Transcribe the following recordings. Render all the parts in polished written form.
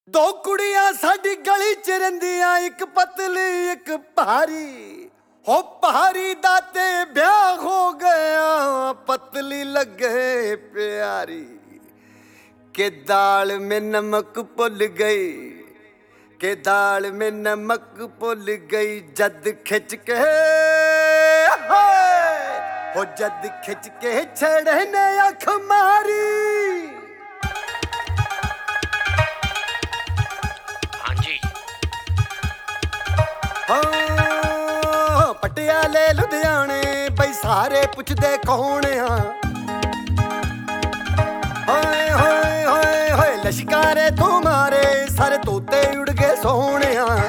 ਦੋ ਕੁੜੀਆਂ ਸਾਡੀ ਗਲੀ ਚ ਰਹਿੰਦੀਆਂ, ਇੱਕ ਪਤਲੀ ਇੱਕ ਭਾਰੀ। ਹੋ ਭਾਰੀ ਦਾ ਤੇ ਵਿਆਹ ਹੋ ਗਿਆ, ਪਤਲੀ ਲੱਗੇ ਪਿਆਰੀ। के दाल में नमक भुल गई, के दाल में नमक भुल गई। जद खिंच के हो जद खिंच के छड़े ने अख मारी। हाँ जी पटियाले लुधियाने बई सारे पुछदे कौन आ। लश्कारे तुम्हारे सारे तोते उड़ गए सोने।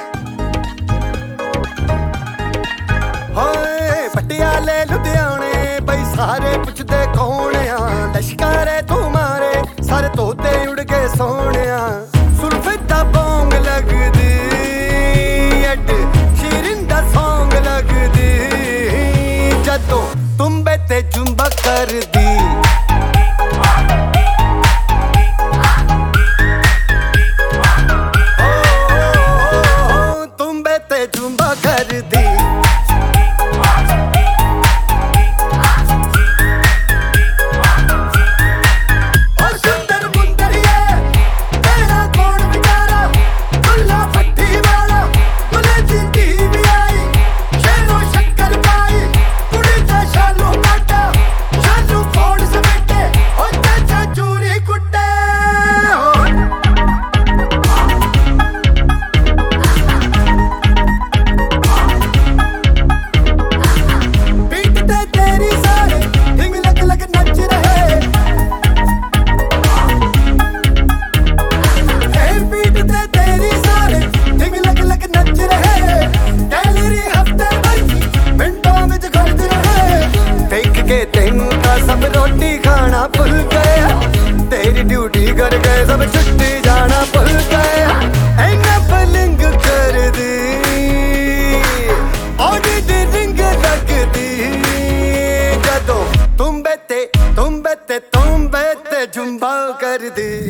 पटियाले लुधियाने बई सारे पुछदे कौन आ। लश्कारे तुम्हारे सारे तोते उड़ गए सोने। सुल्फित दा बोंग लगदी, अड शीरिन दा सॉन्ग लगदी, जदों तुम्बे ते जुम्बा कर दी। जुम्बा कर दी। और सुंदर मुंदरिए तेरा कौन बेचारा, दुल्हा फट्टी वाला दुल्हे दी टीवी आई। शेरों शक्कर पाई कुड़ी दा शालू काटा, शालू फोड़ समेटे और चाचा चूरी कुट्टे। तेनू तो सब रोटी खाना भुल गया, तेरी ड्यूटी कर गए सब छुट्टी जाना भुल गया। ऐना पलंग कर दी और रिंग लगदी, जदों तुम बेते जुम्बा कर दी।